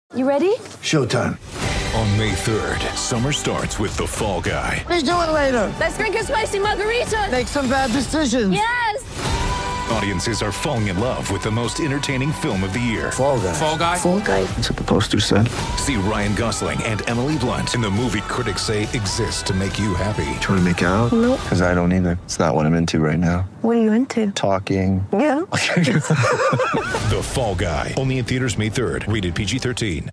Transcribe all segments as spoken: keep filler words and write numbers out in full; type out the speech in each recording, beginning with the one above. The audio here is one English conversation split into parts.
You ready? Showtime. On May third, summer starts with The Fall Guy. Let's do it later. Let's drink a spicy margarita. Make some bad decisions. Yes! Audiences are falling in love with the most entertaining film of the year. Fall Guy. Fall Guy? Fall Guy. That's what the poster said. See Ryan Gosling and Emily Blunt in the movie critics say exists to make you happy. Trying to make it out? Nope. Because I don't either. It's not what I'm into right now. What are you into? Talking. Yeah. The Fall Guy. Only in theaters May third. Rated P G thirteen.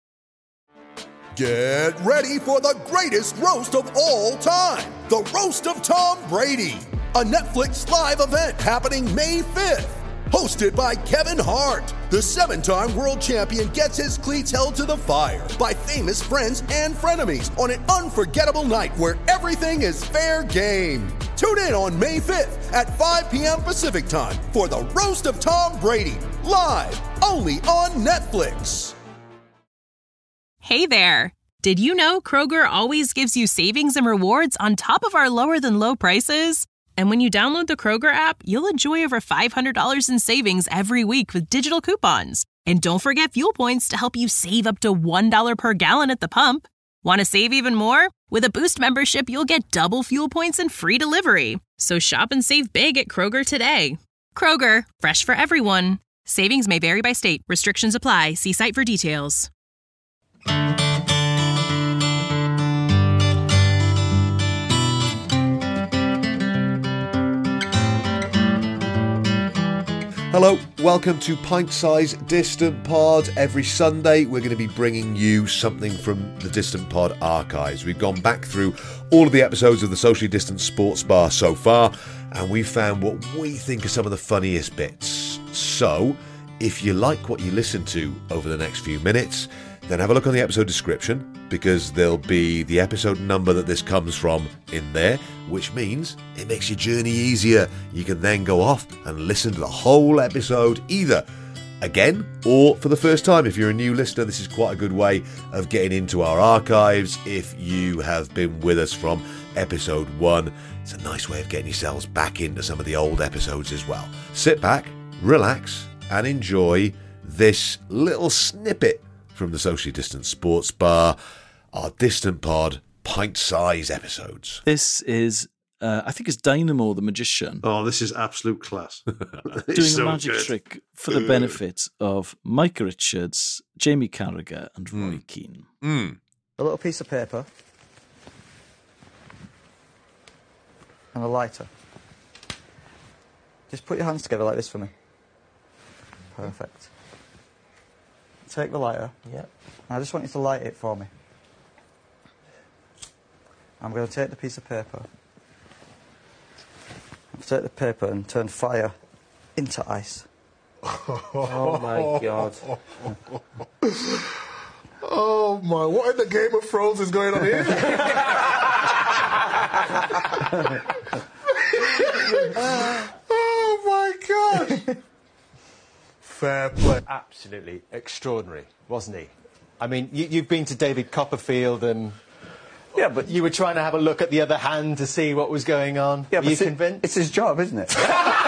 Get ready for the greatest roast of all time. The Roast of Tom Brady. A Netflix live event happening May fifth. Hosted by Kevin Hart. The seven-time world champion gets his cleats held to the fire by famous friends and frenemies on an unforgettable night where everything is fair game. Tune in on May fifth at five p.m. Pacific time for the Roast of Tom Brady. Live only on Netflix. Hey there! Did you know Kroger always gives you savings and rewards on top of our lower-than-low prices? And when you download the Kroger app, you'll enjoy over five hundred dollars in savings every week with digital coupons. And don't forget fuel points to help you save up to one dollar per gallon at the pump. Want to save even more? With a Boost membership, you'll get double fuel points and free delivery. So shop and save big at Kroger today. Kroger, fresh for everyone. Savings may vary by state. Restrictions apply. See site for details. Hello, welcome to Pint Size Distant Pod. Every Sunday we're going to be bringing you something from the Distant Pod archives. We've gone back through all of the episodes of the Socially Distant Sports Bar so far, and we found what we think are some of the funniest bits. So, if you like what you listen to over the next few minutes, then have a look on the episode description, because there'll be the episode number that this comes from in there, which means it makes your journey easier. You can then go off and listen to the whole episode either again or for the first time. If you're a new listener, this is quite a good way of getting into our archives. If you have been with us from episode one, it's a nice way of getting yourselves back into some of the old episodes as well. Sit back, relax, and enjoy this little snippet from the Socially Distant Sports Bar, our Distant Pod pint-size episodes. This is, uh, I think it's Dynamo the Magician. Oh, this is absolute class. Doing so a magic good. trick for the benefit of Micah Richards, Jamie Carragher and Roy mm. Keane. Mm. A little piece of paper and a lighter. Just put your hands together like this for me. Perfect. Take the lighter. Yeah. I just want you to light it for me. I'm going to take the piece of paper. I'll take the paper and turn fire into ice. Oh my God. Oh my, what in the Game of Thrones is going on here? Oh my God. Fair play. Absolutely extraordinary, wasn't he? I mean, you, you've been to David Copperfield and... Yeah, but you were trying to have a look at the other hand to see what was going on. Yeah, were but you convinced? It's his job, isn't it?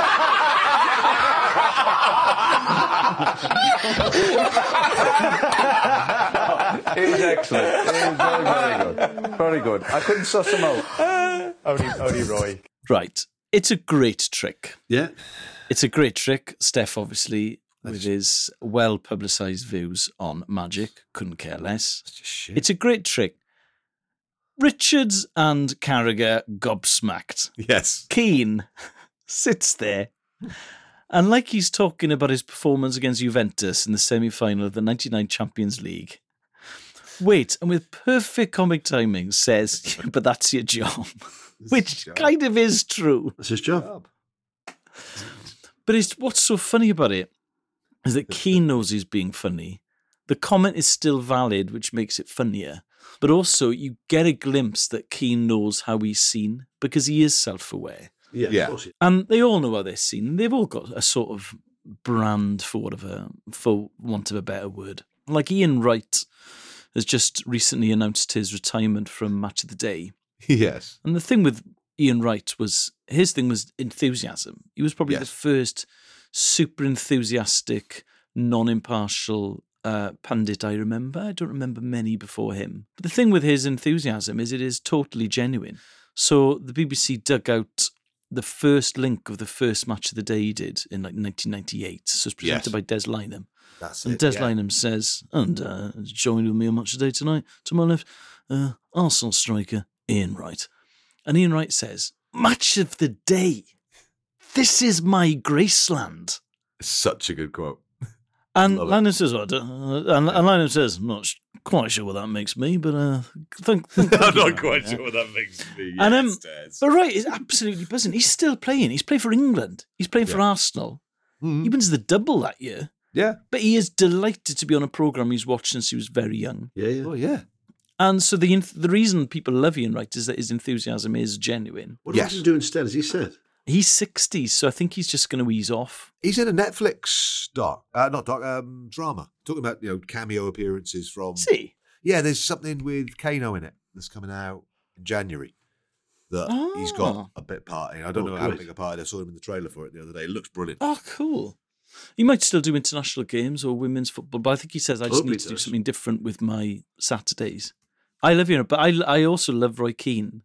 It was excellent. It was very, very good. Very good. I couldn't suss him out. Uh, only, only Roy. Right. It's a great trick. Yeah. It's a great trick. Steph, obviously, That's with his well-publicised views on magic, couldn't care less. That's just shit. It's a great trick. Richards and Carragher gobsmacked. Yes. Keane sits there, and like he's talking about his performance against Juventus in the semi-final of the ninety-nine Champions League. Wait, and with perfect comic timing says, but that's your job. Which job. Kind of is true. That's his job. But it's, what's so funny about it is that Keane knows he's being funny. The comment is still valid, which makes it funnier. But also, you get a glimpse that Keane knows how he's seen because he is self-aware. Yeah, yeah. Of course he is. And they all know how they're seen. They've all got a sort of brand, for whatever, for want of a better word. Like Ian Wright has just recently announced his retirement from Match of the Day. Yes. And the thing with Ian Wright was, his thing was enthusiasm. He was probably yes. the first super enthusiastic, non-impartial uh, pundit I remember. I don't remember many before him. But the thing with his enthusiasm is it is totally genuine. So the B B C dug out the first link of the first match of the day he did in like nineteen ninety-eight. So it's presented Yes. by Des Lynam. That's and it, Des yeah. Lynam says, and uh, joining with me on match of the day tonight, to my left, uh, Arsenal striker Ian Wright. And Ian Wright says, match of the day. This is my Graceland. Such a good quote. And Love it. Lynam says, oh, I don't- uh, and, and Lynam says, I'm not sh- quite sure what that makes me, but uh, think, think, I'm think not about quite it, sure yeah. what that makes me. And, um, Yes, Des. But right, it's absolutely buzzing. He's still playing. He's playing for England. He's playing for Yeah. Arsenal. Mhm. He wins the double that year. Yeah. But he is delighted to be on a programme he's watched since he was very young. Yeah, yeah. Oh, yeah. And so the enth- the reason people love Ian Wright is that his enthusiasm is genuine. What Yes. does he do instead, as he said? He's sixty, so I think he's just going to ease off. He's in a Netflix doc, uh, not doc, um, drama. Talking about, you know, cameo appearances from... See? Yeah, there's something with Kano in it that's coming out in January that he's got Oh. a bit part in. I don't Oh, know how good. big a part. I saw him in the trailer for it the other day. It looks brilliant. Oh, cool. He might still do international games or women's football, but I think he says, I just Hope he need to do does. something different with my Saturdays. I love Ian, but I, I also love Roy Keane.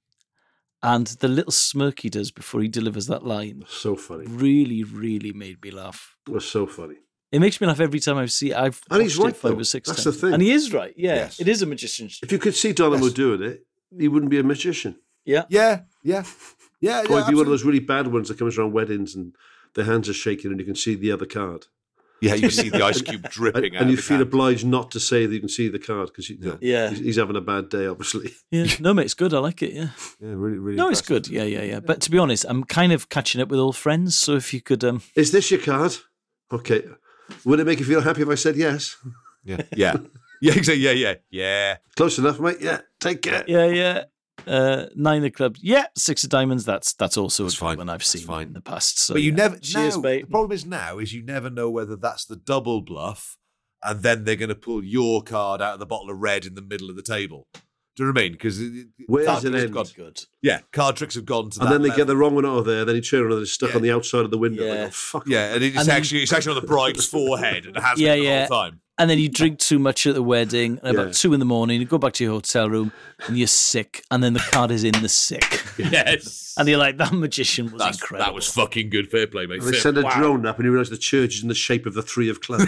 And the little smirk he does before he delivers that line So funny. really, really made me laugh. It was so funny. It makes me laugh every time I see. I've And he's watched right, it five though. or six That's times. the thing. And he is right. Yeah, Yes. it is a magician's. If you could see Dynamo Yes. doing it, he wouldn't be a magician. Yeah, Yeah, yeah, yeah. Or yeah he'd be one of absolutely. those really bad ones that comes around weddings and their hands are shaking and you can see the other card. Yeah, you see the ice cube And, dripping out. and you of his feel hand. obliged not to say that you can see the card because you know, Yeah. he's, he's having a bad day, obviously. yeah. No, mate, it's good. I like it. Yeah. Yeah, really, really. No, it's impressive. good. Yeah, yeah, yeah. But to be honest, I'm kind of catching up with old friends. So if you could, um, Is this your card? Okay. Would it make you feel happy if I said yes? Yeah, yeah, yeah. Exactly. Yeah, yeah, yeah. Close enough, mate. Yeah. Take care. yeah, yeah. Uh, nine of clubs. Yeah, six of diamonds. That's that's also That's a good fine. one I've That's seen fine. in the past. So but you yeah. never. Cheers, now, mate. The problem is now is you never know whether that's the double bluff, and then they're going to pull your card out of the bottle of red in the middle of the table. Do you know what I mean? Because Where's card it tricks have end? gone. Good. Yeah, card tricks have gone to And that then they level. get the wrong one out of there. Then he turns around and it's stuck Yeah. on the outside of the window. Yeah. Like, oh, fuck. Yeah, and it's And then- actually it's actually on the bride's forehead, and it has Yeah, been the yeah. whole time. And then you drink too much at the wedding, and about Yeah. two in the morning, you go back to your hotel room, and you're sick, and then the card is in the sick. Yes, And you're like, that magician was That's, incredible. that was fucking good. Fair play, mate. And they Fair- send a wow. drone up and you realise the church is in the shape of the three of clubs.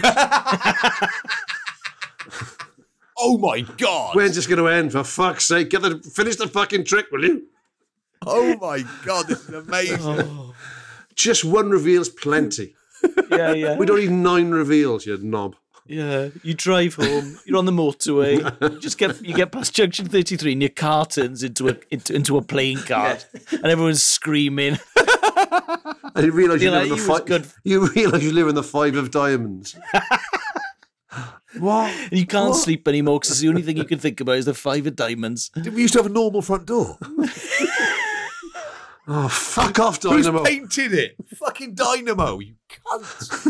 Oh my god! When's this going to end? For fuck's sake, get the, finish the fucking trick, will you? Oh my god! This is amazing. Just one reveal's plenty. Yeah, yeah. We don't need nine reveals, you knob. Yeah, you drive home. You're on the motorway. You just get you get past junction thirty-three, and your car turns into a into, into a playing card, and everyone's screaming. And you realise you You're live like, in the "He was five. good." You realise you live in the five of diamonds. What? And you can't sleep anymore because the only thing you can think about is the five of diamonds. We used to have a normal front door. Oh, fuck off, Who's Dynamo. painted it? Fucking Dynamo, you cunt.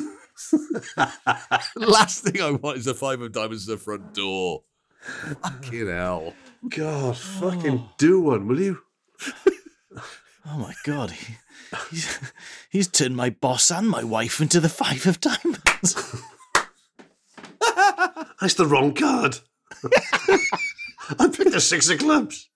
Last thing I want is a five of diamonds at the front door. Fucking hell. God, fucking do one, will you? Oh my god, he, he's he's turned my boss and my wife into the five of diamonds. That's the wrong card. I picked the six of clubs.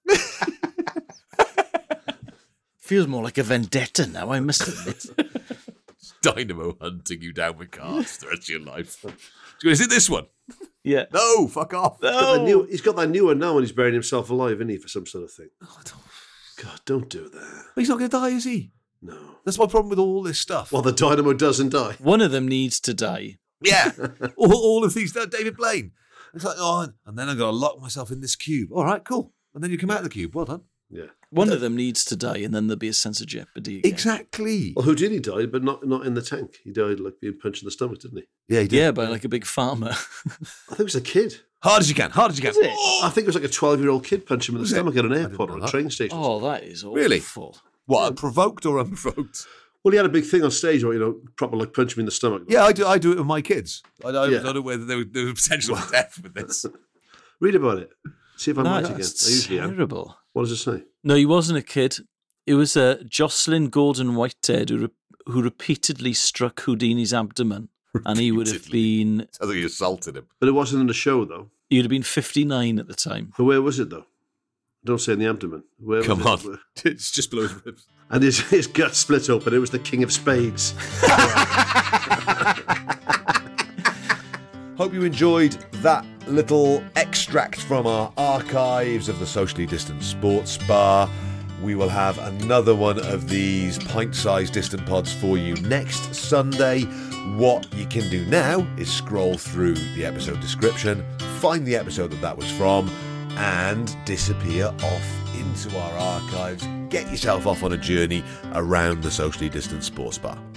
Feels more like a vendetta now, I must admit. Dynamo hunting you down with cards the rest of your life. Is it this one? Yeah. No, fuck off. He's got, that No. new, he's got that new one now and he's burying himself alive, isn't he, for some sort of thing? God, don't do that. He's not going to die, is he? No. That's my problem with all this stuff. Well, the Dynamo doesn't die. One of them needs to die. Yeah. all, all of these, David Blaine. It's like, oh, and then I've got to lock myself in this cube. All right, cool. And then you come out of the cube. Well done. Yeah. One of them needs to die, and then there'll be a sense of jeopardy. Again. Exactly. Well, Houdini died, but not not in the tank. He died like being punched in the stomach, didn't he? Yeah, he did. Yeah, by like a big farmer. I think it was a kid. Hard as you can. Hard as you can. Is it? Oh! I think it was like a twelve-year-old kid punched him in the Was it? stomach at an I airport didn't or know a that. train station. Oh, that is awful. Really? What, provoked or unprovoked? Well, he had a big thing on stage where, you know, proper like punch me in the stomach. Yeah, I do. I do it with my kids. I, I, Yeah. I don't know whether there was, there was potential for death with this. Read about it. See if I'm No, right again. I that's usually am. terrible. What does it say? No, he wasn't a kid. It was uh, Jocelyn Gordon Whitehead who, re- who repeatedly struck Houdini's abdomen and he would have been... I think you assaulted him. But it wasn't in the show, though. He'd have been fifty-nine at the time. But where was it, though? Don't say in the abdomen. Where Come was on. it? It's just below his ribs. And his, his gut split open. It was the King of Spades. Hope you enjoyed that little extract from our archives of the Socially Distant Sports Bar. We will have another one of these pint-sized Distant Pods for you next Sunday. What you can do now is scroll through the episode description, find the episode that that was from, and disappear off into our archives. Get yourself off on a journey around the Socially Distant Sports Bar.